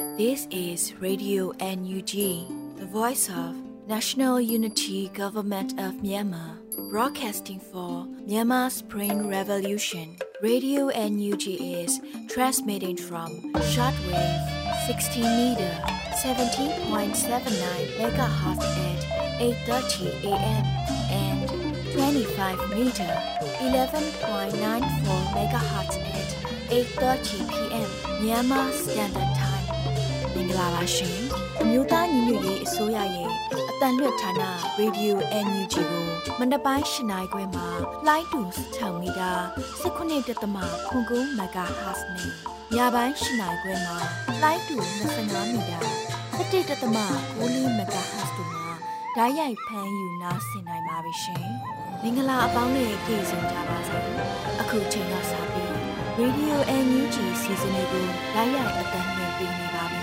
This is Radio NUG, the voice of National Unity Government of Myanmar, broadcasting for Myanmar's Spring Revolution. Radio NUG is transmitting from shortwave 16 meter, 17.79 megahertz at 8:30 a.m. and 25 meter, 11.94 megahertz at 8:30 p.m. Myanmar Standard Time. မင်္ဂလာပါရှင်အမျိုးသားညီညွတ်ရေးအစိုးရရဲ့အတန်လွတ်ဌာန Radio NUG ကိုမနက်ပိုင်း၈နာရီခွဲမှာလိုင်းတူ6မီတာ19.9 MHz နဲ့ညပိုင်း၈နာရီခွဲမှာလိုင်းတူ25မီတာ17.9 MHz တို့မှာဓာတ်ရိုက်ဖမ်းယူနားဆင်နိုင်ပါပြီရှင်မင်္ဂလာအပေါင်းနဲ့ကြိုဆိုကြပါစို့အခုချိန်ကစပြီး Radio NUG စီစဉ်လေးကိုဓာတ်ရိုက်အတန်လွှင့်ပေးနေပါပြီ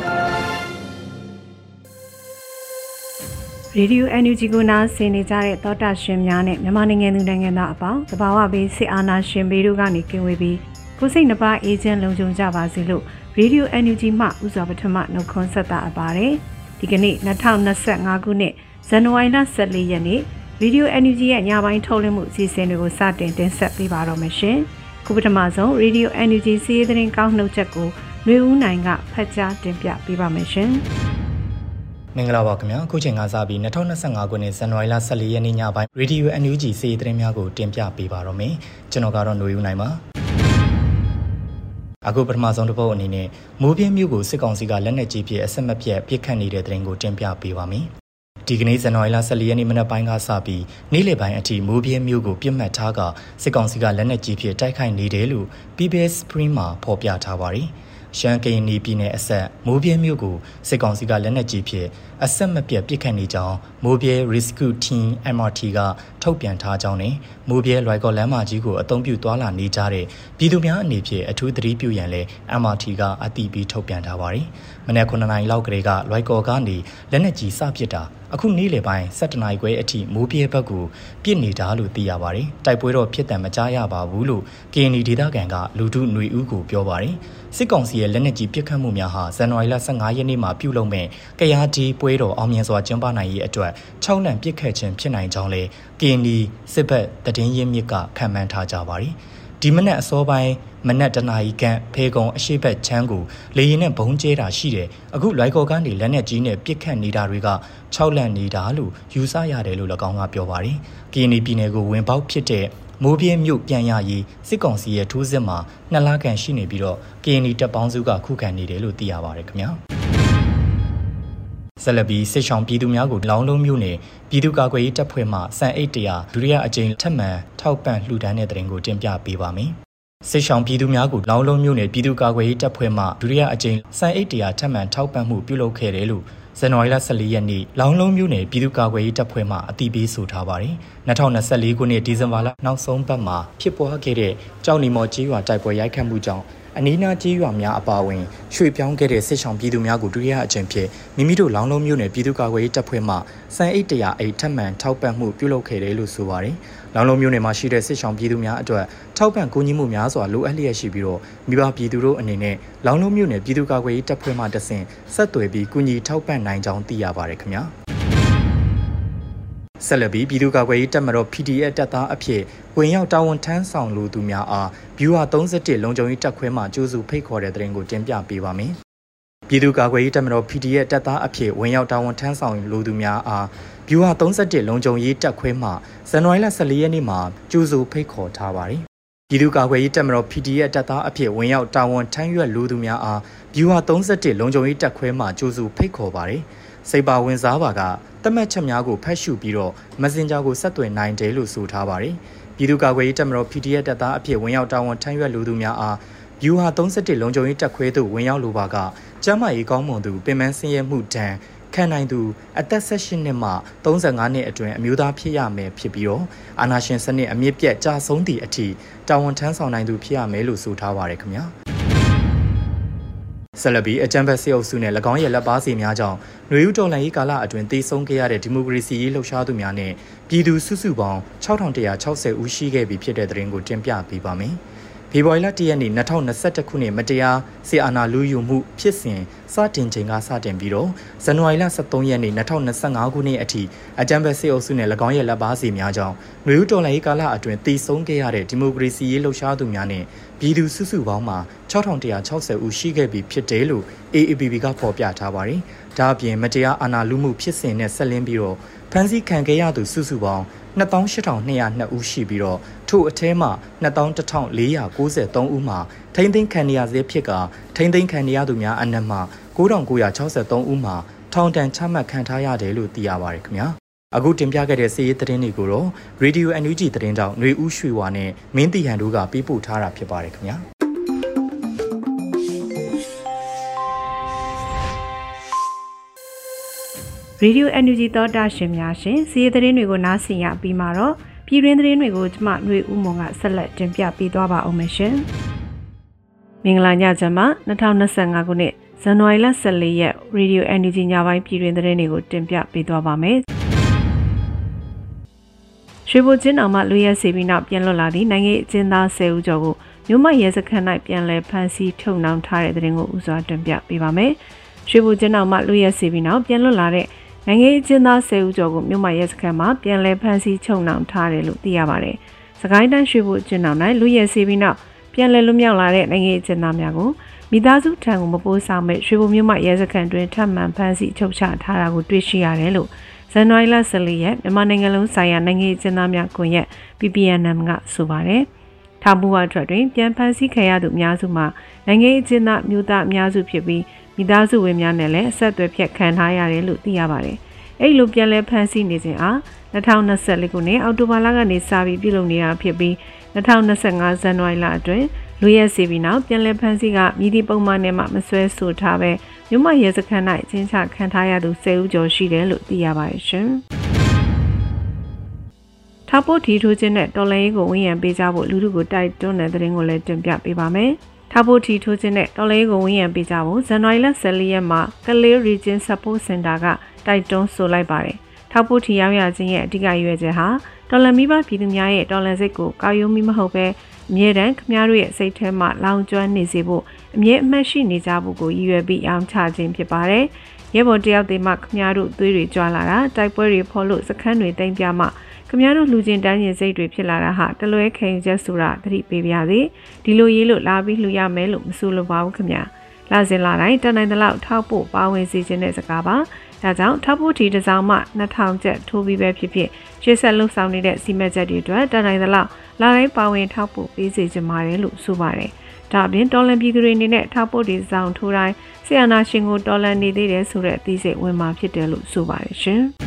ရေဒီယို NUG ကိုနားဆင်နေကြတဲ့သောတာရှင်များနဲ့မြန်မာနိုင်ငံသူနိုင်ငံသားအပေါင်းတဘာဝဘေးစစ်အာဏာရှင်ဘေးတို့ကနေကင်းဝေးပြီးကိုယ်စိတ်နှပါအေဂျင့်လုံခြုံကြပါစေလို့ရေဒီယို NUG မှဥစွာပထမနှုတ်ခွန်းဆက်တာအပ်ပါတယ်ဒီကနေ့2025ခုနှစ်ဇန်နဝါရီလ14ရက်နေ့ရေဒီယို NUG ရဲ့ညပိုင်းထုတ်လွှင့်မှုအစီအစဉ်တွေကိုစတင်တင်ဆက်ပေးပါတော့မယ်ရှင်ခုပထမဆုံးရေဒီယို NUG စီးရီးသတင်းကောက်နှုတ်ချက်ကိုနှွေဦးနိုင်ကဖတ်ကြားတင်ပြပေးပါမယ်ရှင်မင်္ဂလာပါခင်ဗျာအခုချိန်ကစပြီး2025ခုနှစ်ဇန်နဝါရီလ14ရက်နေ့ညပိုင်း Radio NUG စီးရီးသတင်းများကိုတင်ပြပေးပါတော့မယ်ကျွန်တော်ကတော့နှွေဦးနိုင်ပါအခုပထမဆုံးတစ်ပုဒ်အနေနဲ့မိုးပြင်းမြို့ကိုစစ်ကောင်စီကလက်နက်ကြီးဖြင့်အဆက်မပြတ်ပစ်ခတ်နေတဲ့သတင်းကိုတင်ပြပေးပါမယ်ဒီကနေ့ဇန်နဝါရီလ14ရက်နေ့မနက်ပိုင်းကစပြီးနေ့လယ်ပိုင်းအထိမိုးပြင်းမြို့ကိုပြစ်မှတ်ထားကစစ်ကောင်စီကလက်နက်ကြီးဖြင့်တိုက်ခိုက်နေတယ်လို့ PBS Spring မှာဖော်ပြထားပါတယ်ရှမ်းကရင်ပြည်နယ်အဆက်မိုးပြဲမြို့ကိုစစ်ကောင်စီကလက်နက်ကြီးဖြင့်အဆက်မပြတ်ပစ်ခတ်နေကြောင်းမိုးပြဲ Rescue Team MRT ကထုတ်ပြန်ထားကြောင်းနဲ့မိုးပြဲလွိုင်ကော်လမ်းမကြီးကိုအသုံးပြုသွားလာနေကြတဲ့ပြည်သူများအနေဖြင့်အထူးသတိပြုရန်လဲ MRT ကအတည်ပြုထုတ်ပြန်ထားပါတယ်။မနက်9:00 နာရီလောက်ကလေးကလွိုင်ကော်ကနေလက်နက်ကြီးစပစ်တာအခုနေ့လယ်ပိုင်း7:00 နာရီခွဲအထိမိုးပြဲဘက်ကိုပြစ်နေတာလို့သိရပါတယ်။တိုက်ပွဲတော့ဖြစ်တယ်မကြားရပါဘူးလို့ KNI ဒေသခံကလူထုຫນွေဦးကိုပြောပါတယ်။စစ်ကောင်စီရဲ့လက်နက်ကြီးပစ်ခတ်မှုများဟာဇန်နဝါရီလ15ရက်နေ့မှာပြုလုပ်မဲ့ကယားဒီပွဲတော်အောင်မြင်စွာကျင်းပနိုင်ရေးအတွက်6လံပစ်ခတ်ခြင်းဖြစ်နိုင်ကြောင်းလဲ KNI စစ်ဘက်သတင်းရင်းမြစ်ကခန့်မှန်းထားကြပါတယ်။ဒီမနက်အစောပိုင်းမနက်တနာရီခန့်ဖေကုံအရှိတ်ဘက်ချမ်းကိုလေရင်နဲ့ဘုံကျဲတာရှိတယ်အခုလွိုင်ကော်ကနေလက်နက်ကြီးနဲ့ပစ်ခတ်နေတာတွေက6လန့်နေတာလို့ယူဆရတယ်လို့၎င်းကပြောပါတယ်။ကရင်ပြည်နယ်ကိုဝင်ပေါက်ဖြစ်တဲ့မိုးပြင်းမြို့ပြန်ရရေးစစ်ကောင်စီရဲ့ထိုးစစ်မှာ2လခန့်ရှိနေပြီးတော့ကရင်တပ်ပေါင်းစုကခုခံနေတယ်လို့သိရပါတယ်ခင်ဗျာ။ဆက်လက်ပြီးစစ်ဆောင်ပြည်သူများကိုလောင်းလုံးမြို့နယ်ပြည်သူ့ကာကွယ်ရေးတပ်ဖွဲ့မှစံအိတ်100ဒုတိယအကြိမ်ထပ်မံထောက်ပံ့လှူဒန်းတဲ့တဲ့တင်ကိုတင်ပြပေးပါမယ်။စစ်ဆောင်ပြည်သူများကိုလောင်းလုံးမြို့နယ်ပြည်သူ့ကာကွယ်ရေးတပ်ဖွဲ့မှဒုတိယအကြိမ်စံအိတ်100ထပ်မံထောက်ပံ့မှုပြုလုပ်ခဲ့တယ်လို့ဇန်နဝါရီလ14ရက်နေ့လောင်းလုံးမြို့နယ်ပြည်သူ့ကာကွယ်ရေးတပ်ဖွဲ့မှအတည်ပြုဆိုထားပါတယ်။2024ခုနှစ်ဒီဇင်ဘာလနောက်ဆုံးပတ်မှာဖြစ်ပွားခဲ့တဲ့ကြောက်နီမော်ကျေးရွာတိုက်ပွဲရိုက်ခတ်မှုကြောင့်အနီးနားကျေးရွာများအပါအဝင်ရွှေ့ပြောင်းခဲ့တဲ့စစ်ဆောင်ပြည်သူများကိုဒုတိယအကြိမ်ဖြစ်မိမိတို့လောင်းလုံးမြို့နယ်ပြည်သူ့ကာကွယ်ရေးတပ်ဖွဲ့မှစံအိတ်100အိတ်ထပ်မံထောက်ပံ့မှုပြုလုပ်ခဲ့တယ်လို့ဆိုပါတယ်။လောင်းလုံးမြို့နယ်မှာရှိတဲ့စစ်ဆောင်ပြည်သူများအတွက်ထောက်ပံ့ကူညီမှုများစွာလိုအပ်လျက်ရှိပြီးတော့မိဘပြည်သူတို့အနေနဲ့လောင်းလုံးမြို့နယ်ပြည်သူ့ကာကွယ်ရေးတပ်ဖွဲ့မှတဆင့်ဆက်သွယ်ပြီးကူညီထောက်ပံ့နိုင်ကြောင်းသိရပါတယ်ခင်ဗျာ။ဆက်လက်ပြီးပြည်သူ့ကာကွယ်ရေးတပ်မတော် PDF တပ်သားအဖြစ်ဝင်ရောက်တာဝန်ထမ်းဆောင်လိုသူများအား Viewer 31လုံခြုံရေးတပ်ခွဲမှကြိုးစုဖိတ်ခေါ်တဲ့သတင်းကိုတင်ပြပေးပါမယ်။ပြည်သူ့ကာကွယ်ရေးတပ်မတော် PDF တပ်သားအဖြစ်ဝင်ရောက်တာဝန်ထမ်းဆောင်လိုသူများအား Viewer 31လုံခြုံရေးတပ်ခွဲမှဇန်နဝါရီလ14ရက်နေ့မှာကြိုးစုဖိတ်ခေါ်ထားပါတယ်။ပြည်သူ့ကာကွယ်ရေးတပ်မတော် PDF တပ်သားအဖြစ်ဝင်ရောက်တာဝန်ထမ်းရွက်လိုသူများအား Viewer 31လုံခြုံရေးတပ်ခွဲမှကြိုးစုဖိတ်ခေါ်ပါတယ်။စိတ်ပါဝင်စားပါကတမတ်ချက်များကိုဖတ်ရှုပြီးတော့ Messenger ကိုဆက်သွယ်နိုင်တယ်လို့ဆိုထားပါတယ်။ပြည်သူ့ကာကွယ်ရေးတပ်မတော် PDF တပ်သားအဖြစ်ဝင်ရောက်တာဝန်ထမ်းရွက်လူသူများအား Viewer 31လုံခြုံရေးတပ်ခွဲသို့ဝင်ရောက်လိုပါကကျန်းမာရေးကောင်းမွန်သူပင်ပန်းဆင်းရဲမှုဒဏ်ခံနိုင်သူအသက်18နှစ်မှ35နှစ်အတွင်းအမျိုးသားဖြစ်ရမယ်ဖြစ်ပြီးတော့အာဏာရှင်စနစ်အမြင့်ပြတ်ကြာဆုံးသည့်အထိတာဝန်ထမ်းဆောင်နိုင်သူဖြစ်ရမယ်လို့ဆိုထားပါတယ်ခင်ဗျာ။ဆက်လက်ပြီးအကြံဖက်စစ်အုပ်စုနဲ့၎င်းရဲ့လက်ပါစီများကြောင့်ຫນွေဦးတော်လှန်ရေးကာလအတွင်းတည်ဆုံခဲ့ရတဲ့ဒီမိုကရေစီရေးလှုပ်ရှားသူများနဲ့ပြည်သူစုစုပေါင်း6160ဦးရှိခဲ့ပြီဖြစ်တဲ့သတင်းကိုတင်ပြပေးပါမယ်။ဖေဖော်ဝါရီလ 1 ရက်နေ့2021ခုနှစ်မတရားစစ်အာဏာလုယူမှုဖြစ်စဉ်စတင်ချိန်ကစတင်ပြီးတော့ဇန်နဝါရီလ23ရက်နေ့2025ခုနှစ်အထိအကြမ်းဖက်စစ်အုပ်စုနဲ့၎င်းရဲ့လက်ပါစီများကြောင့်နွေဦးတော်လှန်ရေးကာလအတွင်းတည်ဆုံခဲ့ရတဲ့ဒီမိုကရေစီရေးလှုပ်ရှားသူများနဲ့ပြည်သူစုစုပေါင်းမှာ6160ဦးရှိခဲ့ပြီဖြစ်တယ်လို့ AAPP ကဖော်ပြထားပါတယ်။ဒါအပြင်မတရားအာဏာလုမှုဖြစ်စဉ်နဲ့ဆက်လင်းပြီးတော့ဖမ်းဆီးခံခဲ့ရသူစုစုပေါင်း28,202 ဦးရှိပြီးတော့ထို့အထဲမှာ21,493 ဦးမှာထိန်းသိမ်းခံရဆဲဖြစ်ကထိန်းသိမ်းခံရသူများအနက်မှာ9,963 ဦးမှာထောင်ဒဏ်ချမှတ်ခံထားရတယ်လို့သိရပါတယ်ခင်ဗျာအခုတင်ပြခဲ့တဲ့စီးရီးသတင်းတွေကိုတော့ Radio NUG သတင်းတောက်ຫນွေဦးရွှေဝါနဲ့မင်းတီဟန်တို့ကပေးပို့ထားတာဖြစ်ပါတယ်ခင်ဗျာရေဒီယို NUG သောတာရှင်များရှင်စီးရီးသတင်းတွေကိုနားဆင်ရပြီးမှတော့ပြည်တွင်းသတင်းတွေကိုကျမຫນွေဦးမွန်ကဆက်လက်တင်ပြပေးသွားပါအောင်ရှင်မင်္ဂလာညချမ်းပါ2025ခုနှစ်ဇန်နဝါရီလ14ရက်ရေဒီယို NUG ညပိုင်းပြည်တွင်းသတင်းတွေကိုတင်ပြပေးသွားပါမယ်ရွှေဘိုချင်းအောင်မှလူရဲစီပြီးနောက်ပြန်လွတ်လာသည့်နိုင်ငံအကျဉ်းသား10ဦးကျော်ကိုမြို့မရဲစခန်း၌ပြန်လည်ဖမ်းဆီးထုတ်နှောင်ထားတဲ့သတင်းကိုဥစွာတင်ပြပေးပါမယ်ရွှေဘိုချင်းအောင်မှလူရဲစီပြီးနောက်ပြန်လွတ်လာတဲ့နိုင်ငံအကျဉ်းသား10ဦးကျော်ကိုမြို့မရဲစခန်းမှာပြန်လည်ဖမ်းဆီးချုပ်နှောင်ထားတယ်လို့သိရပါတယ်။စကိုင်းတိုင်းရွှေဘိုကျင်းအောင်၌လူရဲစီပြီးနောက်ပြန်လည်လွတ်မြောက်လာတဲ့နိုင်ငံအကျဉ်းသားများကိုမိသားစုထံကိုမပို့ဆောင်မဲ့ရွှေဘိုမြို့မရဲစခန်းတွင်ထပ်မံဖမ်းဆီးချုပ်ချထားတာကိုတွေ့ရှိရတယ်လို့ဇန်နဝါရီလ14ရက်မြန်မာနိုင်ငံလုံးဆိုင်ရာနိုင်ငံအကျဉ်းသားများကွန်ရက် PPNM ကဆိုပါတယ်။ထားဘူးဝထွက်တွင်ပြန်ဖမ်းဆီးခံရသူအများစုမှာနိုင်ငံအကျဉ်းသားမျိုးသားအများစုဖြစ်ပြီးမိသားစုဝင်များနဲ့လည်းအဆက်အသွယ်ဖြတ်ခံထားရတယ်လို့သိရပါတယ်။အဲ့လိုပြန်လဲဖမ်းဆီးနေစဉ်အား2024ခုနှစ်အောက်တိုဘာလကနေစပြီးပြုလုပ်နေတာဖြစ်ပြီး2025ဇန်နဝါရီလအတွင်းလူရဲစီပြီးနောက်ပြန်လဲဖမ်းဆီးကမြည်သည့်ပုံမှန်နဲ့မှမဆွဲဆိုထားပဲမြို့မရဲစခန်း၌အချင်းချခံထားရသူ10ဦးကျော်ရှိတယ်လို့သိရပါတယ်ရှင်။ထောက်ပို့ထီထိုးခြင်းနဲ့တော်လှန်ရေးကိုဝန်ရံပေးကြဖို့လူထုကိုတိုက်တွန်းတဲ့သတင်းကိုလည်းတင်ပြပေးပါမယ်။ထောက်ပို့ထီထိုးခြင်းနဲ့တော်လှန်ရေးကိုဝန်ရံပေးကြဖို့ဇန်နဝါရီလ14ရက်မှာကလေး Region Support Center ကတိုက်တွန်းဆိုလိုက်ပါတယ်။ထောက်ပို့ထီရောက်ရခြင်းရဲ့အဓိကရွေးချက်ဟာတော်လှန်မိဘပြည်သူများရဲ့တော်လှန်စိတ်ကိုကောက်ရုံမိမဟုတ်ပဲအမြဲတမ်းခမားတို့ရဲ့စိတ်ထဲမှာလောင်ကျွမ်းနေစေဖို့အမြဲအမှတ်ရှိနေကြဖို့ကိုရည်ရွယ်ပြီးအောင်ချခြင်းဖြစ်ပါတယ်။ရဲဘော်တယောက်သေးမှခမားတို့သွေးတွေကြွာလာတာတိုက်ပွဲတွေဖော်လို့စခန်းတွေတိမ်ပြမှခမားတို့လူချင်းတန်းကျင်စိတ်တွေဖြစ်လာတာဟာတလွဲခံယူချက်ဆိုတာသတိပေးပါရစေ။ဒီလိုရေးလို့လာပြီးလှူရမယ်လို့မဆိုလိုပါဘူးခင်ဗျာ။လာစဉ်လာတိုင်းတန်နိုင်တဲ့လောက်ထောက်ဖို့ပါဝင်စေခြင်းတဲ့စကားပါ။ဒါကြောင့်ထောက်ဖို့ထီတစ်စောင်းမှ2000ကျပ်ထိုးပြီးပဲဖြစ်ဖြစ်ရှေ့ဆက်လှုပ်ဆောင်နေတဲ့စီမံချက်တွေအတွက်တန်နိုင်တဲ့လောက်လာတိုင်းပါဝင်ထောက်ဖို့ပေးစေချင်ပါတယ်လို့ဆိုပါတယ်။ဒါအပြင်တော်လန်ပြည်သူတွေအနေနဲ့ထောက်ဖို့ဒီစောင်းထိုးတိုင်းဆီယနာရှင်ကိုတော်လန်နေသေးတယ်ဆိုတဲ့အသိစိတ်ဝင်မှာဖြစ်တယ်လို့ဆိုပါတယ်ရှင်။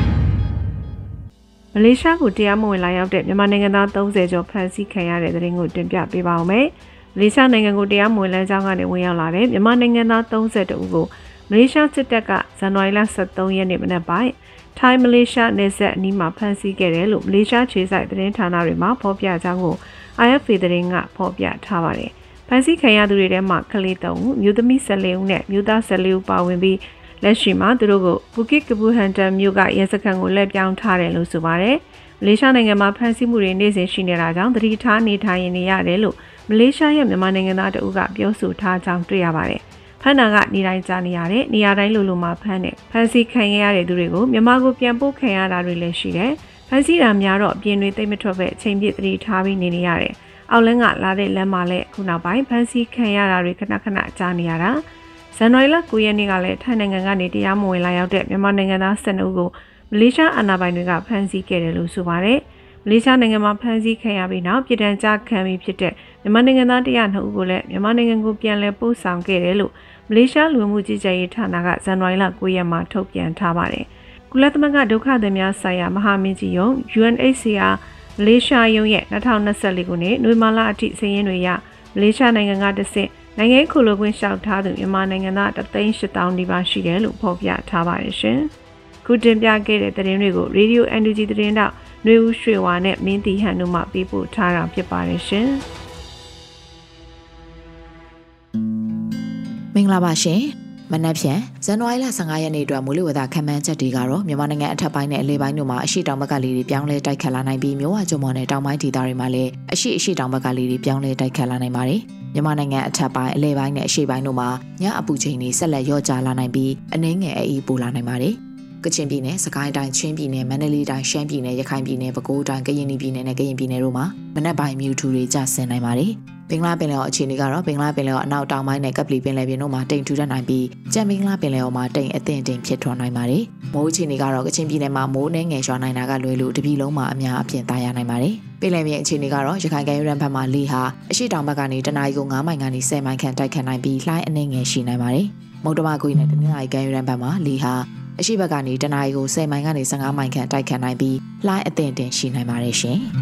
မလေးရှားကိုတရားမဝင်လာရောက်တဲ့မြန်မာနိုင်ငံသား30ကျော်ဖမ်းဆီးခံရတဲ့တဲ့ရင်ကိုတင်ပြပေးပါဦးမယ်။မလေးရှားနိုင်ငံကိုတရားမဝင်လမ်းကြောင်းကနေဝင်ရောက်လာတဲ့မြန်မာနိုင်ငံသား32ဦးကိုမလေးရှားစစ်တပ်ကဇန်နဝါရီလ23ရက်နေ့မနက်ပိုင်းထိုင်းမလေးရှားနယ်စပ်အနီးမှာဖမ်းဆီးခဲ့တယ်လို့မလေးရှားခြေစိုက်သတင်းဌာနတွေမှာဖော်ပြကြောင်းကို IFA သတင်းကဖော်ပြထားပါတယ်။ဖမ်းဆီးခံရသူတွေထဲမှာကလေး3ဦး၊မျိုးသမီး14ဦးနဲ့မျိုးသား14ဦးပါဝင်ပြီးလက်ရှိမှာသူတို့ကိုဘူကစ်ကပူဟန်တန်မြို့ကရဲစခန်းကိုလက်ပြောင်းထားတယ်လို့ဆိုပါတယ်။မလေးရှားနိုင်ငံမှာဖမ်းဆီးမှုတွေနေ့စဉ်ရှိနေတာကြောင့်သတိထားနေထိုင်နေရတယ်လို့မလေးရှားရဲ့မြန်မာနိုင်ငံသားတအုပ်ကပြောဆိုထားကြောင်းတွေ့ရပါတယ်။ဖမ်းတာကနေတိုင်းကြားနေရတဲ့နေရာတိုင်းလိုမှာဖမ်းတဲ့ဖမ်းဆီးခံရတဲ့သူတွေကိုမြန်မာကိုပြန်ပို့ခံရတာတွေလည်းရှိတယ်။ဖမ်းဆီးတာများတော့အပြင်တွေသိမ့်မထွက်ပဲအချိန်ပြည့်သတိထားပြီးနေရတယ်။အောက်လန်းကလာတဲ့လမ်းမှာလည်းခုနောက်ပိုင်းဖမ်းဆီးခံရတာတွေခဏခဏကြားနေရတာ။ဇန်နဝါရီလ9ရက်နေ့ကလည်းထိုင်းနိုင်ငံကနေတရားမဝင်လာရောက်တဲ့မြန်မာနိုင်ငံသား12ဦးကိုမလေးရှားအာဏာပိုင်တွေကဖမ်းဆီးခဲ့တယ်လို့ဆိုပါတယ်။မလေးရှားနိုင်ငံမှာဖမ်းဆီးခံရပြီးနောက်ပြည်ထံကျခံပြီးဖြစ်တဲ့မြန်မာနိုင်ငံသား102ဦးကိုလည်းမြန်မာနိုင်ငံကိုပြန်လည်ပို့ဆောင်ခဲ့တယ်လို့မလေးရှားလူမှုကြီးကြပ်ရေးဌာနကဇန်နဝါရီလ9ရက်မှာထုတ်ပြန်ထားပါတယ်။ကုလသမဂ္ဂဒုက္ခသည်များဆိုင်ရာမဟာမင်းကြီးရုံး UNHCR မလေးရှားရုံးရဲ့2024ခုနှစ်နိုဝင်ဘာလအထိစာရင်းတွေရမလေးရှားနိုင်ငံကတဆင့်နိုင်ငံခုလိုခွင့်လျှောက်ထားသူမြန်မာနိုင်ငံသား1,800,000နီးပါးရှိတယ်လို့ဖော်ပြထားပါတယ်ရှင်။ခုတင်ပြခဲ့တဲ့သတင်းတွေကို Radio NUG သတင်းတောက်ຫນွေဦးရွှေဝါနဲ့မင်းတီဟန်တို့မှပေးပို့ထားတာဖြစ်ပါတယ်ရှင်။မင်္ဂလာပါရှင်မနက်ဖြန်ဇန်နဝါရီလ15ရက်နေ့အတွက်မိုးလေဝသခန့်မှန်းချက်တွေကတော့မြန်မာနိုင်ငံအထက်ပိုင်းနဲ့အလယ်ပိုင်းတို့မှာအရှိတောင်ဘက်ကလေတွေပြောင်းလဲတိုက်ခတ်လာနိုင်ပြီးမြဝကျွန်းပေါ်နဲ့တောင်ပိုင်းဒေသတွေမှာလည်းအရှိတောင်ဘက်ကလေတွေပြောင်းလဲတိုက်ခတ်လာနိုင်ပါတယ်။မြန်မာနိုင်ငံအထက်ပိုင်းအလယ်ပိုင်းနဲ့အရှေ့ပိုင်းတို့မှာညအပူချိန်တွေဆက်လက်လျော့ကျလာနိုင်ပြီးအနည်းငယ်အေးပိုလာနိုင်ပါတယ်။ကချင်ပြည်နယ်၊စကိုင်းတိုင်း၊ချင်းပြည်နယ်၊မန္တလေးတိုင်း၊ရှမ်းပြည်နယ်၊ရခိုင်ပြည်နယ်၊ပဲခူးတိုင်း၊ကရင်ပြည်နယ်နဲ့ကရင်ပြည်နယ်တို့မှာမနက်ပိုင်းမြူထူတွေကျဆင်းနိုင်ပါတယ်။ဘင်္ဂလားပင်လယ်အော်အခြေအနေကတော့ဘင်္ဂလားပင်လယ်အော်အနောက်တောင်ပိုင်းနဲ့ကပလီပင်လယ်ပြင်တို့မှာတိမ်ထူထပ်နိုင်ပြီးကြံဘင်္ဂလားပင်လယ်အော်မှာတိမ်အထင်ဖြစ်ထွန်းနိုင်ပါတယ်။မိုးအခြေအနေကတော့ကချင်ပြည်နယ်မှာမိုးနှဲငယ်ရွာနိုင်တာကလွဲလို့တပြည်လုံးမှာအများအပြားသားရနိုင်ပါတယ်။ပင်လယ်ပြင်အခြေအနေကတော့ရခိုင်ကမ်းရိုးတန်းဘက်မှာလေဟာအရှိတောင်ဘက်ကနေတနအီကို9မိုင်ကနေ10မိုင်ခန့်တိုက်ခတ်နိုင်ပြီးလှိုင်းအနှဲငယ်ရှိနိုင်ပါတယ်။မုတ်တမကွေနဲ့တနင်္လာရီကမ်းရိုးတန်းဘက်မှာလေဟာအရှိဘက်ကနေတနအီကို10မိုင်ကနေ15မိုင်ခန့်တိုက်ခတ်နိုင်ပြီးလှိုင်းအထင်ရှိနိုင်ပါတယ်ရှင်။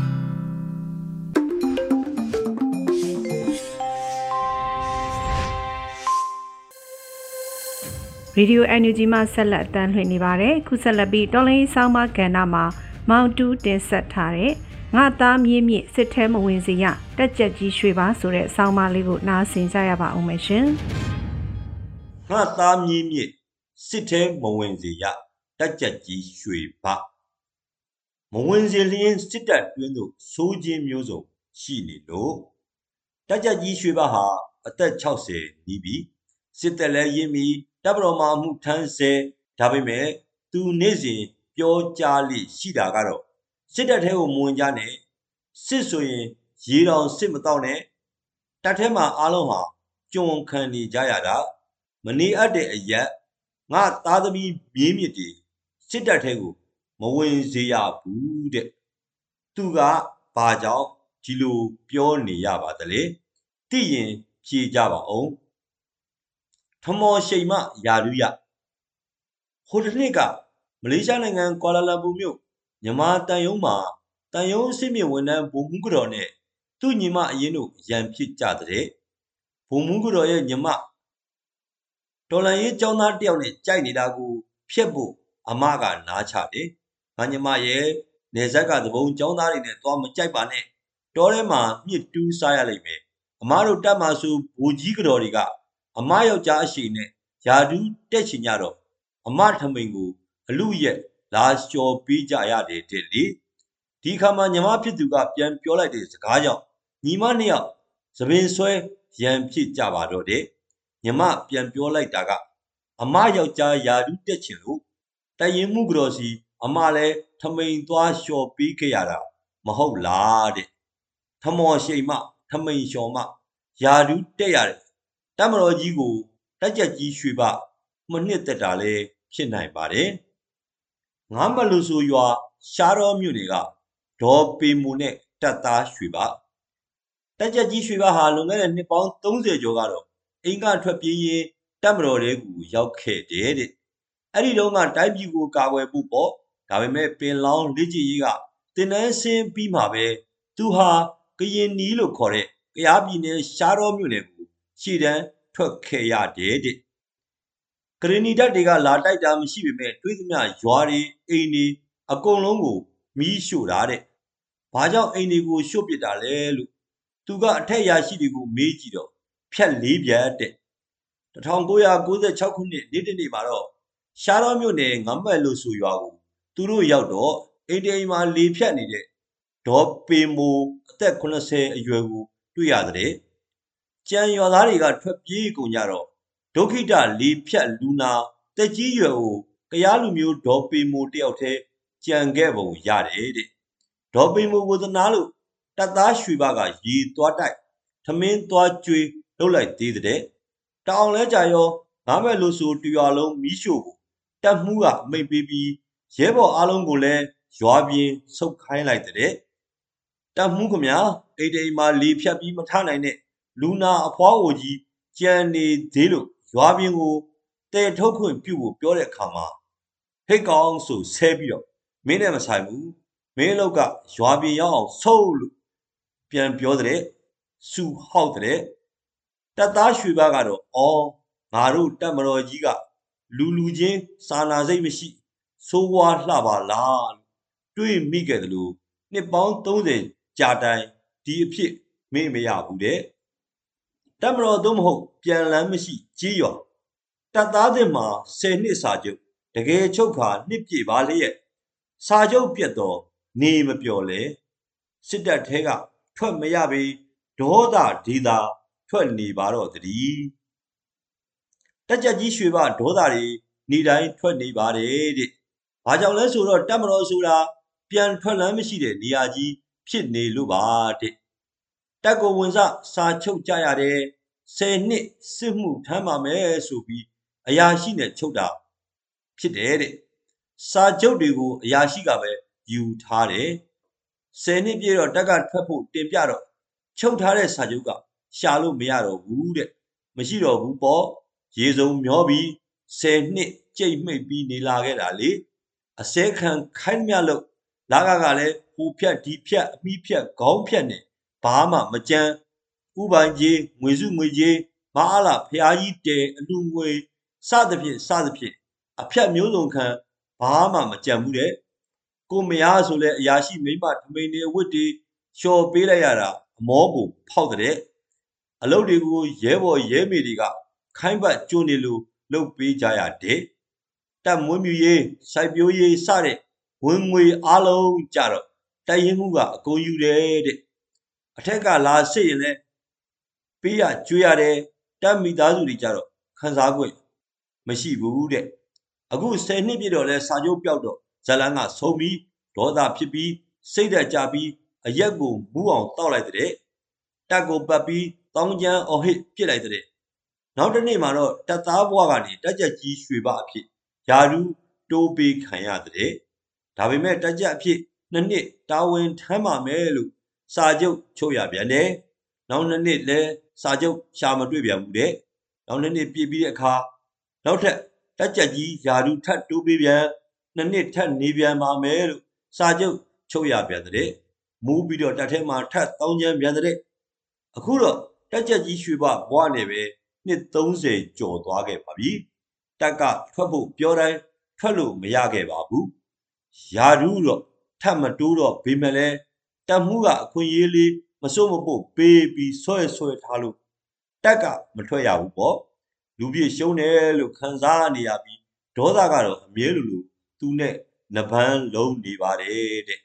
ရေဒီယို NUG မှဆက်လက်အသံလွှင့်နေပါတယ်ခုဆက်လက်ပြီးတော်လိုင်းဆောင်းပါးကဏ္ဍမှာမောင်တူးတင်ဆက်ထားတဲ့ငါသားမြေးမြစ်စစ်ထဲမဝင်စေရတက်ကြက်ကြီးရွှေပါဆိုတဲ့ဆောင်းပါးလေးကိုနားဆင်ကြရပါဦးမယ်ရှင်ငါသားမြေးမြစ်စစ်ထဲမဝင်စေရတက်ကြက်ကြီးရွှေပါမဝင်စေလျင်စစ်တပ်တွင်းသို့စိုးခြင်းမျိုးစုံရှိနေလို့တက်ကြက်ကြီးရွှေပါဟာအသက်60နီးပြီစစ်တပ်လည်းရင်းပြီးတပ်မတော်မှာမှုထမ်းဆဲဒါပေမဲ့သူနေ့စဉ်ပြောကြားလိရှိတာကတော့စစ်တပ်ထဲကိုမဝင်ကြနဲ့စစ်ဆိုရင်ရေတောင်စစ်မတော့နဲ့တပ်ထဲမှာအားလုံးဟာကြုံခံနေကြရတာမနေအပ်တဲ့အရက်ငါသားသမီးမြေးမြစ်တွေစစ်တပ်ထဲကိုမဝင်စေရဘူးတဲ့သူကဘာကြောင့်ဒီလိုပြောနေရပါသလဲသိရင်ဖြေကြပါအောင်ထမော်ရှိန်မယာလူရဟိုတစ်နှစ်ကမလေးရှားနိုင်ငံကွာလာလမ်ပူမြို့မြန်မာတန်ယုံမှာတန်ယုံအစစ်မြစ်ဝန်ထမ်းဗိုလ်မှူးကတော်နဲ့သူ့ညီမအရင်တို့ရန်ဖြစ်ကြတဲ့ဗိုလ်မှူးကတော်ရဲ့ညီမတော်လန်ရေးကျောင်းသားတယောက်နဲ့ကြိုက်နေတာကိုဖျက်ဖို့အမကနားချတယ်ငါညီမရဲ့နေဆက်ကသဘုံကျောင်းသားတွေနဲ့သွားမကြိုက်ပါနဲ့တောထဲမှာမြစ်တူးစားရလိမ့်မယ်အမတို့တက်မှာဆိုဗိုလ်ကြီးကတော်တွေကအမယောက်ျားအရှိနဲ့ယာဒူးတက်ချင်ကြတော့အမထမိန်ကိုအလူရက်လာလျှော်ပေးကြရတယ်တဲ့လေဒီခါမှာညီမဖြစ်သူကပြန်ပြောလိုက်တဲ့စကားကြောင့်ညီမနှစ်ယောက်သပင်ဆွဲရန်ဖြစ်ကြပါတော့တဲ့ညီမပြန်ပြောလိုက်တာကအမယောက်ျားယာဒူးတက်ချင်လို့တရင်မှုကတော်စီအမလည်းထမိန်သွားလျှော်ပေးခဲ့ရတာမဟုတ်လားတဲ့ထမော်ရှိန်မထမိန်လျှော်မယာဒူးတက်ရတယ်တမတော်ကြီးကိုတက်ကြက်ကြီးရွှေပမနှစ်သက်တာလည်းဖြစ်နိုင်ပါတယ်ငါမလို့ဆိုရွာရှားတော်မြို့တွေကဒေါ်ပေမူနဲ့တက်သားရွှေပတက်ကြက်ကြီးရွှေပဟာလွန်ခဲ့တဲ့နှစ်ပေါင်း30ကျော်ကတော့အိမ်ကထွက်ပြေးရင်တက်မတော်တွေကိုရောက်ခဲ့တယ်တဲ့အဲ့ဒီတော့ကတိုင်းပြည်ကိုကာကွယ်ဖို့ပေါ့ဒါပေမဲ့ပင်လောင်းလက်ကြည်ကြီးကတင်နှန်းဆင်းပြီးမှပဲသူဟာကရင်နီးလို့ခေါ်တဲ့ကယားပြည်နယ်ရှားတော်မြို့နယ်ကိုရှေ့တန်းထွက်ခဲ့ရတယ်တဲ့ကရင်နီတပ်တွေကလာတိုက်တာမရှိပေမဲ့တွေးသမျှရွာတွေအိမ်တွေအကုန်လုံးကိုမီးရှို့တာတဲ့ဘာကြောင့်အိမ်တွေကိုရှို့ပစ်တာလဲလို့သူကအထက်အရာရှိတွေကိုမေးကြည့်တော့ဖြတ်လေးပြတ်တဲ့1996ခုနှစ်နေ့တနေ့မှာတော့ရှားတော်မြို့နယ်ငမက်လို့ဆိုရွာကိုသူတို့ရောက်တော့အိမ်တိမ်မှာလေဖြတ်နေတဲ့ဒေါ်ပေမိုအသက်80အရွယ်ကိုတွေ့ရတဲ့ကျန်ရွာသားတွေကထွက်ပြေးကုန်ကြတော့ဒုက္ခိတလေဖြတ်လူနာတက်ကြီးရွယ်ကိုကရားလူမျိုးဒေါ်ပေမိုတယောက်တည်းကြံခဲ့ပုံရတယ်တဲ့ဒေါ်ပေမိုကိုသနာလို့တပ်သားရွှေဘကရေသွားတိုက်ထမင်းသွားကျွေးလှုပ်လိုက်သေးတဲ့တောင်လဲကြရောငါမဲ့လို့ဆိုတရွာလုံးမီးရှို့ကိုတပ်မှုကမိတ်ပေးပြီးရဲဘော်အားလုံးကိုလည်းရွာပြင်ဆုတ်ခိုင်းလိုက်တဲ့တပ်မှုခမအိမ်တိမ်မှာလေဖြတ်ပြီးမထနိုင်တဲ့လူနာအဖွားအိုကြီးကြံနေသေးလို့ရွာပြင်ကိုတဲထုတ်ခွင့်ပြုဖို့ပြောတဲ့အခါမှာဟိတ်ကောင်ဆိုဆဲပြီးတော့မင်းနဲ့မဆိုင်ဘူးမင်းလောက်ကရွာပြင်ရောက်အောင်ဆုပ်လို့ပြန်ပြောတဲ့စူဟောက်တဲ့တပ်သားရွှေဘကတော့အော်ငါတို့တပ်မတော်ကြီးကလူချင်းစာနာစိတ်မရှိစိုးဝါးလှပါလားလို့တွေးမိခဲ့တယ်လို့နှစ်ပေါင်း30ကြာတိုင်ဒီအဖြစ်မေ့မရဘူးတဲ့တပ်မတော်သို့မဟုတ်ပြန်လန်းမရှိကြေးရွာတပ်သားသစ်မှာ10နှစ်စာချုပ်တကယ်ချုပ်ခါနှစ်ပြည့်ပါလျက်စာချုပ်ပြတ်တော့နေမပျော်လဲစစ်တပ်ထဲကထွက်မရပေဒေါသဒေသာထွက်နေပါတော့တည်းတက်ကြကြီးရွှေဘဒေါသတွေနေတိုင်းထွက်နေပါတယ်တဲ့ဘာကြောင့်လဲဆိုတော့တပ်မတော်ဆိုတာပြန်ထွက်လန်းမရှိတဲ့နေရာကြီးဖြစ်နေလို့ပါတဲ့တပ်ကိုဝင်စစာချုပ်ကြရတယ်10နှစ်စစ်မှုထမ်းပါမယ်ဆိုပြီးအရာရှိနဲ့ချုပ်တာဖြစ်တယ်တဲ့စာချုပ်တွေကိုအရာရှိကပဲယူထားတယ်10နှစ်ပြည့်တော့တက်ကထွက်ဖို့တင်ပြတော့ချုပ်ထားတဲ့စာချုပ်ကရှာလို့မရတော့ဘူးတဲ့မရှိတော့ဘူးပေါ့ရေစုံမျောပြီး10နှစ်ကြိတ်မိတ်ပြီးနေလာခဲ့တာလေအစဲခံခိုင်းမြလို့လာကလည်းဟိုဖြတ်ဒီဖြတ်အမိဖြတ်ခေါင်းဖြတ်နဲ့ဘာမှမကြမ်းဥပိုင်ကြီးငွေစုငွေကြီးမအားလားဖျားကြီးတဲအလူငွေစသဖြင့်အဖြတ်မျိုးစုံခံဘာမှမကြံဘူးတဲ့ကိုမရဆိုလဲအရာရှိမိမထမိန်နေအဝတ်တွေလျှော်ပေးလိုက်ရတာအမောကိုဖောက်တဲ့အလုပ်တွေကိုရဲဘော်ရဲမေတွေကခိုင်းပတ်ကျွနေလို့လုပ်ပေးကြရတဲ့တပ်မွေးမြူရေးစိုက်ပျိုးရေးစတဲ့ဝင်ငွေအားလုံးကြတော့တိုက်ရင်မှုကအကုန်ယူတယ်တဲ့အထက်ကလာစစ်ရင်လဲပေးရကျွေးရတယ်တပ်မိသားစုတွေကြတော့ခံစား권မရှိဘူးတဲ့အခု10နှစ်ပြည့်တော့လဲစာချုပ်ပြောက်တော့ဇလန်းကဆုံးပြီးဒေါသဖြစ်ပြီးစိတ်ဓာတ်ကြပြီးအရက်ကိုမူးအောင်တောက်လိုက်တဲ့တက်ကိုပတ်ပြီးတောင်းကျမ်းအော်ဟစ်ပြစ်လိုက်တဲ့နောက်တစ်နေ့မှာတော့တပ်သားဘွားကနေတက်ကြက်ကြီးရွှေဘအဖြစ်ယာရုတိုးပေးခံရတဲ့ဒါပေမဲ့တက်ကြက်အဖြစ်2နှစ်တာဝန်ထမ်းပါမယ်လို့စာချုပ်ချုပ်ရပြန်တယ်နောက်2နှစ်လဲစာချုပ်ရှာမတွေ့ပြန်ဘူးတဲ့နောက်2နှစ်ပြည့်ပြီးတဲ့အခါနောက်ထပ်တက်ကြက်ကြီးယာရုထပ်တိုးပေးပြန်2နှစ်ထပ်နေပြန်ပါမယ်လို့စာချုပ်ချုပ်ရပြန်တဲ့မူးပြီးတော့တက်ထဲမှာထပ်တောင်းကျမ်းပြန်တဲ့အခုတော့တက်ကြက်ကြီးရွှေဘဘွားနဲ့ပဲနှစ်30ကျော်သွားခဲ့ပါပြီတက်ကထွက်ဖို့ပြောတိုင်းထွက်လို့မရခဲ့ပါဘူးယာရုတော့ထပ်မတိုးတော့ဘေးမဲ့လဲတက်မှုကအခွင့်အရေးလေးမစိုးမပို့ပေးပြီးဆွဲထားလို့တက်ကမထွက်ရဘူးပေါ့လူပြည့်ရှုံးတယ်လို့ခံစားနေရပြီးဒေါသကတော့အမြဲလိုသူနဲ့နဗန်းလုံးနေပါတယ်တဲ့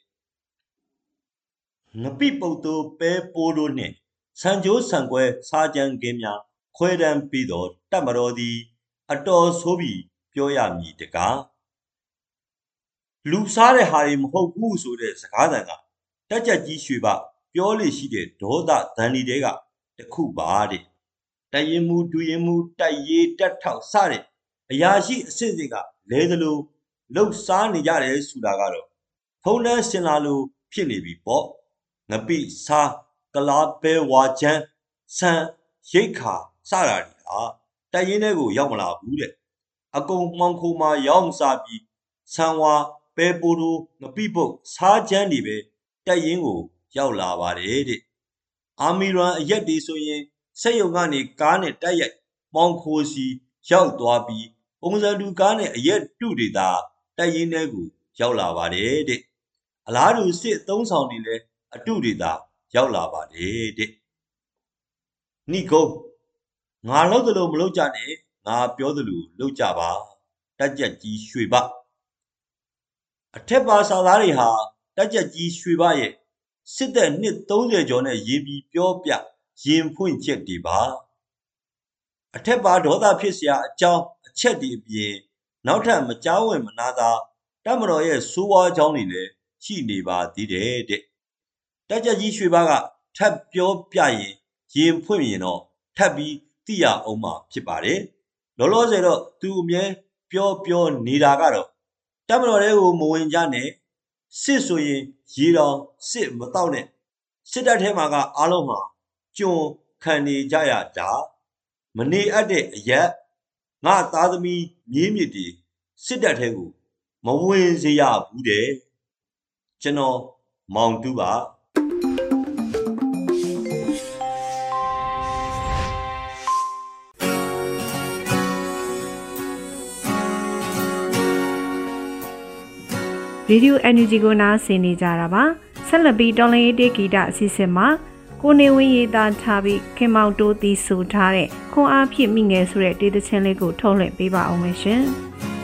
ငပိပုတ်တိုးပဲပိုးတို့နဲ့ဆန်ကျိုးဆန်ကွဲစားကြံကင်းများခွဲတန်းပြီးတော့တပ်မတော်သည်အတော်ဆိုးပြီးပြောရမည်တကားလူစားတဲ့ဟာတွေမဟုတ်ဘူးဆိုတဲ့စကားသံကတက်ကြက်ကြီးရွှေဘပြောလေရှိတဲ့ဒေါသသံဒီတဲကတခုပါတဲ့တိုက်ရင်မူဒူရင်မူတိုက်ရေးတက်ထောက်စတဲ့အရာရှိအစစ်စစ်ကလဲသလိုလှုပ်စားနေကြတယ်ဆိုတာကတော့ထုံးတန်းစင်လာလို့ဖြစ်နေပြီပေါ့ငပိစားကလားပဲဝါချမ်းဆန်ရိတ်ခါစတာတွေဟာတိုက်ရင်ထဲကိုရောက်မလာဘူးတဲ့အကုန်မှောင်ခိုမှာရောက်စားပြီးဆန်ဝါပဲပိုတိုးငပိပုတ်စားချမ်းတွေပဲတိုက်ရင်ကိုရောက်လာပါတယ်တဲ့အာမီရန်အရက်တွေဆိုရင်စက်ရုံကနေကားနဲ့တိုက်ရိုက်မောင်ခိုစီရောက်သွားပြီးပုံစံတူကားနဲ့အရက်တုတွေသာတိုက်ရင်ထဲကိုရောက်လာပါတယ်တဲ့အလားတူစစ်အုံဆောင်တွေလည်းအတုတွေသာရောက်လာပါတယ်တဲ့နိဂုံးငါလို့သလိုမလုပ်ကြနဲ့ငါပြောသလိုလုပ်ကြပါတက်ကြက်ကြီးရွှေဘအထက်ပါစာသားတွေဟာတက်ကြက်ကြီးရွှေဘရဲ့စစ်သက်နှစ်30ကျော်နဲ့ရေးပြီးပြောပြရင်ဖွင့်ချက်တွေပါအထက်ပါဒေါသဖြစ်စရာအကြောင်းအချက်တွေအပြင်နောက်ထပ်မကြောက်ဝင်မနာသာတပ်မတော်ရဲ့စိုးဝါးကြောင်းတွေလည်းရှိနေပါသေးတယ်တဲ့တက်ကြက်ကြီးရွှေဘကထပ်ပြောပြရင်ဖွင့်ရင်တော့ထပ်ပြီးသိရအောင်မှာဖြစ်ပါတယ်လောလောဆယ်တော့သူအမြဲပြောနေတာကတော့တပ်မတော်တွေကိုမဝင်ကြနဲ့စစ်ဆိုရင်ရေတောင်စစ်မတော့နဲ့စစ်တပ်ထဲမှာကအားလုံးမှာကျွန်ခံနေကြရတာမနေအပ်တဲ့အရက်ငါသားသမီးမြေးမြစ်တွေစစ်တပ်ထဲကိုမဝင်စေရဘူးတဲ့ကျွန်တော်မောင်တူးပါရေဒီယို NUG ကိုနားဆင်နေကြတာပါဆက်လက်ပြီးတော်လင်းရေးတေးဂီတအစီအစဉ်မှာကိုနေဝင်းရေးသားထားပြီးခင်မောင်တိုးတီဆိုထားတဲ့ခွန်အားဖြစ်မိငယ်ဆိုတဲ့တေးသချင်းလေးကိုထုတ်လွှင့်ပေးပါအောင်မယ်ရှင်။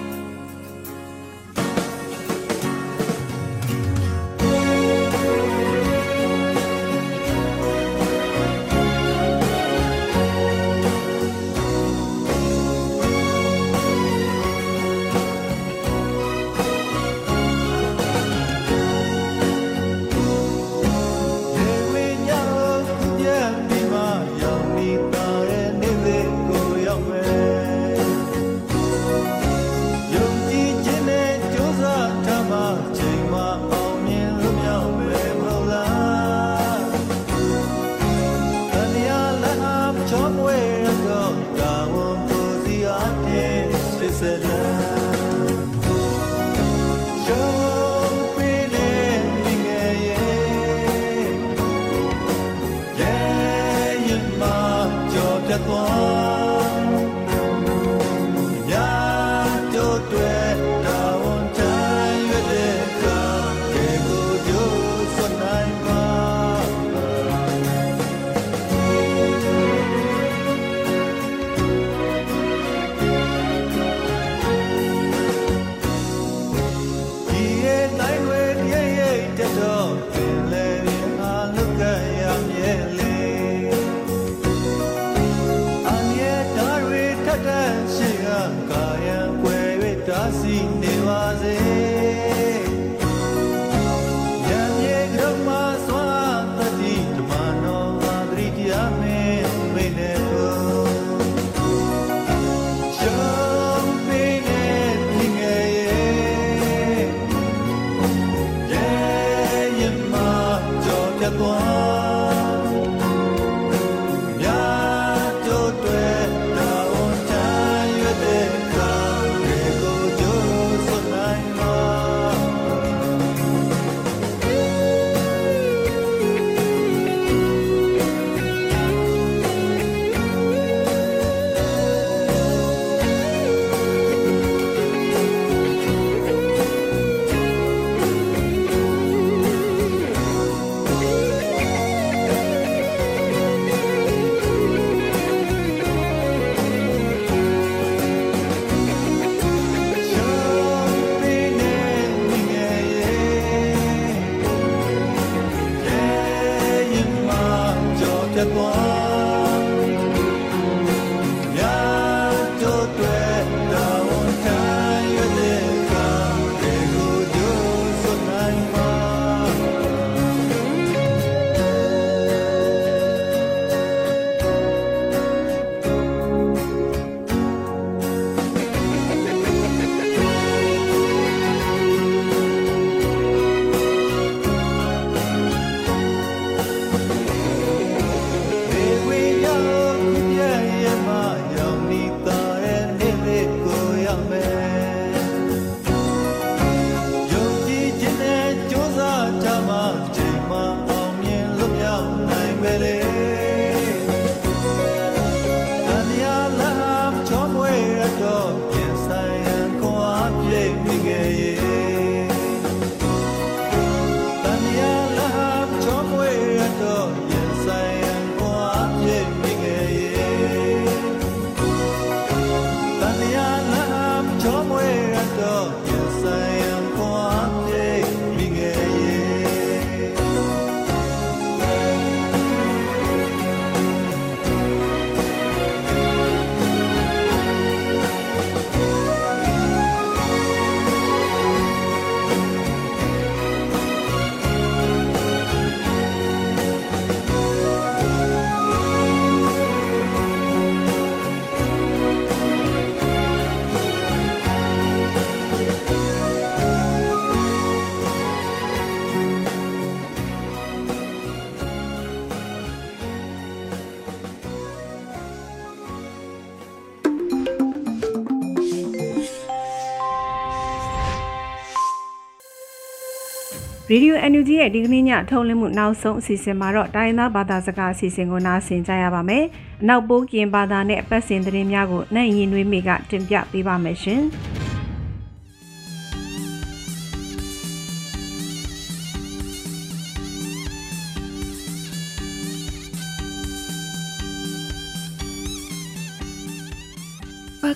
Radio NUG ရဲ့ဒီကနေ့ညထုတ်လွှင့်မှုနောက်ဆုံးအစီအစဉ်မှာတော့တိုင်းသားဘာသာစကားအစီအစဉ်ကိုနားဆင်ကြရပါမယ်။အနောက်ပိုးကင်ဘာသာနဲ့ပတ်စင်သတင်းများကိုနိုင်ရင်နှွေးမိကတင်ပြပေးပါမယ်ရှင်။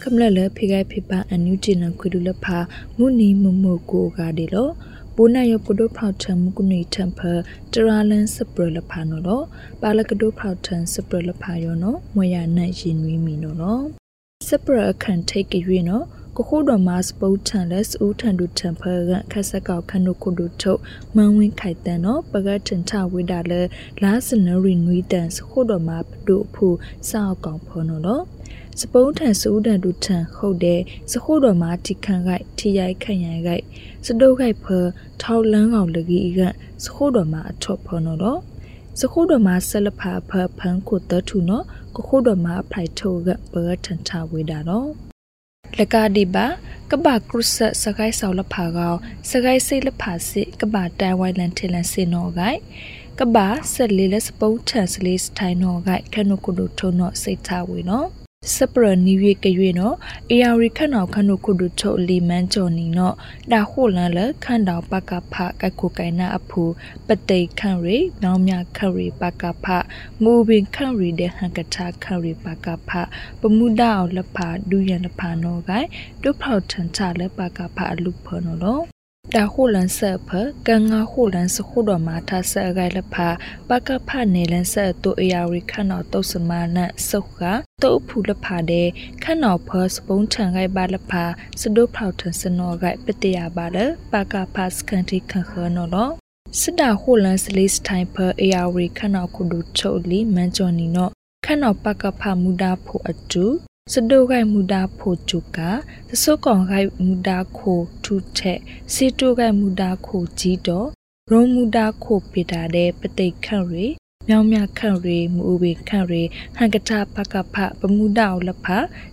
မလလဖိဂိုင်ဖိပါအန်ယူဂျီနန်ခွေဒူလဖာမူနီမမိုကိုဂါဒီလောပိုနာယပဒိုဖောက်ထံမကုနီတမ်ဖာတရာလန်စပရလဖာနော်လောပါလကဒိုဖောက်ထံစပရလဖာယောနော်မွေရနိုင်ရင်နွေးမီနော်လောစပရအခန့်ထိတ်ကြွေနော်ကိုခိုးတော်မှာစပုတ်ထန်လက်စဦးထန်ဒူတမ်ဖာကခက်ဆက်ကောက်ခနုခုဒူထုတ်မန်ဝင်းခိုက်တန်နော်ပကတ်ထန်ထဝိဒါလေလာစနရီနွေတန်စခိုးတော်မှာပဒုဖူစောက်ကောင်ဖော်နော်လောစပုတ်ထန်စဦးတန်ဒူထန်ဟုတ်တယ်စခိုးတော်မှာတီခန့်ခိုက်ထီရိုက်ခန့်ရိုင်ခိုက်စတုတ်ခိုက်ဖထောက်လန်းကောင်လကြီးကစခိုးတော်မှာအထော့ဖော်နော်လောစခိုးတော်မှာဆလဖာဖဖန်းကိုတထူနော်ကိုခိုးတော်မှာဖိုက်ထုတ်ကပကတ်ထန်ထဝိဒါနော်လကာဒီဘာကဘာကရုဆစကိုင်းဆောလဖာကောစကိုင်းစိတ်လဖာစစ်ကဘာတိုင်ဝိုင်လန်ထေလန်စင်နောဂိုင်ကဘာဆက်လေးလက်စပုတ်ထန်စလေးစထိုင်နောဂိုင်ခနုကုဒုထုံနောစိတ်ထားဝေနောစပရနီဝေကရွေနော်အေယာရီခန့်တော်ခနုခုဒုထုတ်လီမန်ကျော်နီနော်ဒါခိုလန်လခန့်တော်ပကဖကကိုကိုင်နာအဖူပတိတ်ခန့်ရီနောင်မြခန့်ရီပကဖမူပင်ခန့်ရီတဲ့ဟန်ကထာခန့်ရီပကဖပမူဒါအောင်လဖာဒူရန်လဖာနော်ကိုင်ဒုဖောက်ထန်ချလပကဖအလူဖော်နော်လောဒါခိုလန်ဆပ်ဖကန်ငါခိုလန်စခိုတော်မာထဆအဂိုင်လဖာပကဖနေလန်ဆတ်တူအေယာရီခန့်တော်တုတ်စမာနဆုတ်ကတုတ်ဖူလဖာတဲ့ခန့်တော်ဖစပုံးထန်ဂိုင်ပါလဖာစဒုဖောက်ထန်စနောဂိုင်ပတရပါလပကဖစကန်တီခန့်ခနော်လောစဒါခိုလန်စလေးစတိုင်ဖအေယာရီခန့်တော်ခုဒုချုပ်လီမန်ဂျော်နီနော်ခန့်တော်ပကဖမူဒါဖို့အတူစဒိုဂိုင်မူဒါဖိုချူကာသဆုကောင်ဂိုင်မူဒါခိုထူချက်စီတိုဂိုင်မူဒါခိုကြီးတော့ရုံမူဒါခိုပေတာတဲ့ပတိတ်ခန့်ရီမြောင်မြခန့်ရီမူဘေခန့်ရီဟန်ကတာပကဖပမူဒါအောလဖ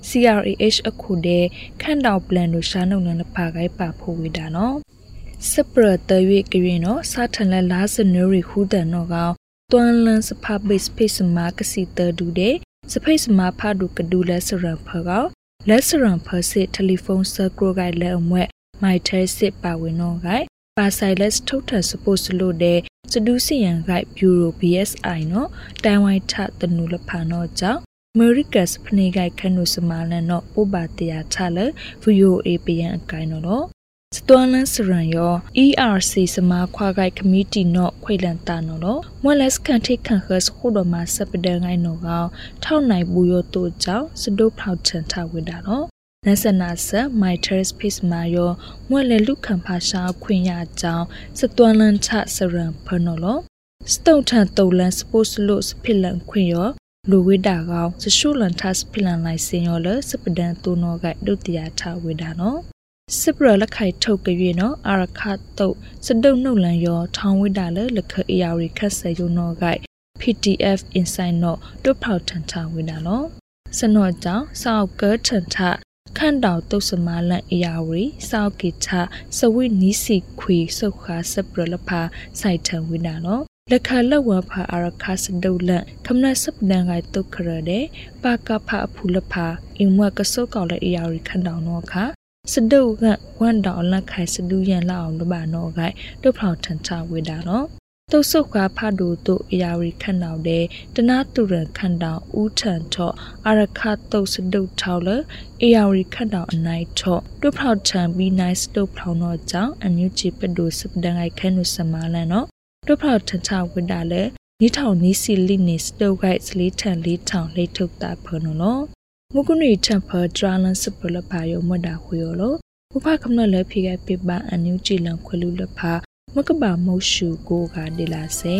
CRAH အခုတဲ့ခန့်တော်ပလန်တို့ရှားနှုံလန်လဖဂိုင်ပါဖိုဝေတာနော်စပရတရွေကရင်နော်စာထန်လက်လာစနရီခူးတန်နော်ကောင်တွန်လန်စဖဘစ်ဖေစမာကစီတဒူတဲ့စဖိတ်စမာဖာဒုကဒူလက်စရံဖကောလက်စရံဖစစ်တယ်လီဖုန်းဆာကရိုဂိုင်လဲအမွဲ့မိုက်ထဲစစ်ပါဝင်တော့ဂိုင်ပါဆိုင်လက်ထုတ်ထစပို့စလို့တဲ့စဒူးစီယန်ဂိုင်ဘျူရို BSI နော်တိုင်ဝိုင်ထတနူလဖာနော်ကြောင့်အမေရိကန်စပနေဂိုင်ခနုစမာလန်နော်ပိုပါတရာချလ VOA ပယံအကိုင်နော်စတွန်လန်စရံယော ERC စမာခွာဂိုင်ကမတီနော့ခွေလန်တာနော်မွဲလက်စကန်ထိခန့်ခစခုတော်မှာစပဒန်ငိုင်းနော်ကောင်ထောက်နိုင်ဘူးယောတို့ကြောင့်စဒုတ်ဖောက်ချန်ထဝိတာနော်နဆနာဆမိုက်ထရက်စပစ်မာယောမွဲလက်လူခံဖာရှာခွင့်ရကြောင်းစတွန်လန်ချစရံဖနော်လောစတုတ်ထန်တုံလန်စပို့စလို့စဖိလန်ခွင့်ယောလူဝိတာကောင်စရှုလန်ထစဖိလန်လိုက်စင်ယောလစပဒန်တူနော်ကဒုတိယထဝိတာနော်စပရလက်ခိုက်ထုတ်ကြွေနော်အာရခတ်တုတ်စဒုံနှုတ်လန်ရောထောင်းဝိတာလလခအေယာရီခတ်ဆယုံနော်ဂိုက် PDF inside နော်တုတ်ဖောက်ထန်ထဝိတာနော်စနော့ကြောင့်စောက်ကထန်ထခန့်တောင်တုတ်စမာလန်အေယာရီစောက်ကိချစဝိနီးစီခွေစုခါစပရလဖာစိုက်ထန်ဝိတာနော်လက်ခလက်ဝဖာအာရခစဒုလန်ခမနစပဒန်ဂိုက်တုတ်ခရတဲ့ပါကဖအဖူလဖာအင်ဝကဆုတ်ကောက်လက်အေယာရီခန့်တောင်နော်ခါစဒုကဝန်တော်လက်ခိုင်စဒူရန်လောက်အောင်လဘာနော်ဂိုင်တုတ်ဖောက်ထန်ချဝေတာနော်တုတ်ဆုတ်ကားဖတ်တို့တို့အရာရီခန့်တော်တဲ့တနာတူရန်ခန့်တော်ဦးထန်ထော့အာရခတုတ်စဒုထောက်လအရာရီခန့်တော်အနိုင်ထော့တုတ်ဖောက်ထန်ပြီးနိုင်စတုတ်ဖောက်တော့ကြောင့်အန်ယူချီပဒိုစပဒန်ဂိုင်ခန့်နုစမာလန်နော်တုတ်ဖောက်ထန်ချဝေတာလေနီးထောင်နီးစီလီနီစတုတ်ဂိုင်စလီထန်လေးထောင်လေးထုတ်တာဖော်နော်မုကနီတမ်ဖာဒရာလန်စပလပါယောမဒါခွေယောလဘုဖခမနလေဖိကပိပါအန်ယူဂျီလန်ခွေလူလဖာမကဘာမောရှုကိုကဒေလာစေ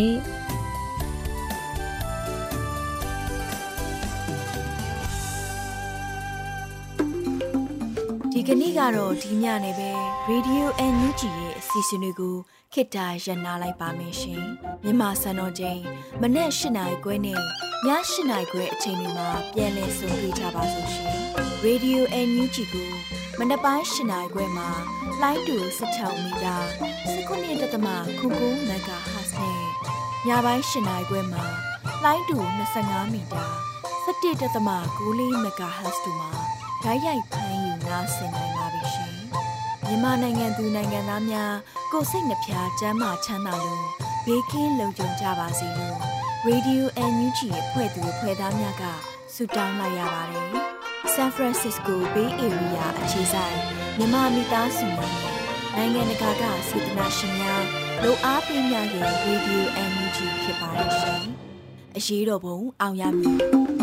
ဒီကနေ့ကတော့ဒီညနေပဲ Radio NUG ရဲ့အစီအစဉ်လေးကိုခေတ္တရ延လိုက်ပါမယ်ရှင်မြန်မာစံတော်ချိန်မနေ့၈နာရီခွဲနဲ့ည၈နာရီခွဲအချိန်တွေမှာပြန်လည်ဆုံတွေ့ကြပါစို့ရှင် Radio NUG ကိုမနေ့ပိုင်း၈နာရီခွဲမှာလိုင်းတူ16မီတာ19.9 MHz နဲ့ညပိုင်း၈နာရီခွဲမှာလိုင်းတူ25မီတာ17.9 MHz တို့မှာဓာတ်ရိုက်ဖမ်းယူနားဆင်နိုင်ပါပြီရှင်မြန်မာနိုင်ငံသူနိုင်ငံသားများကိုယ်စိတ်နှပြချမ်းသာချမ်းသာလို့ဘေးကင်းလုံခြုံကြပါစေလို့ Radio NUG ရဲ့ဖွဲ့သူဖွဲ့သားများကဆုတောင်းလိုက်ရပါတယ်။ San Francisco Bay Area အခြေစိုက်မြန်မာမိသားစုများနိုင်ငံတကာကစေတနာရှင်များလိုအားပေးများရဲ့ Radio NUG ဖြစ်ပါတယ်ရှင်။အရေးတော်ပုံအောင်ရမည်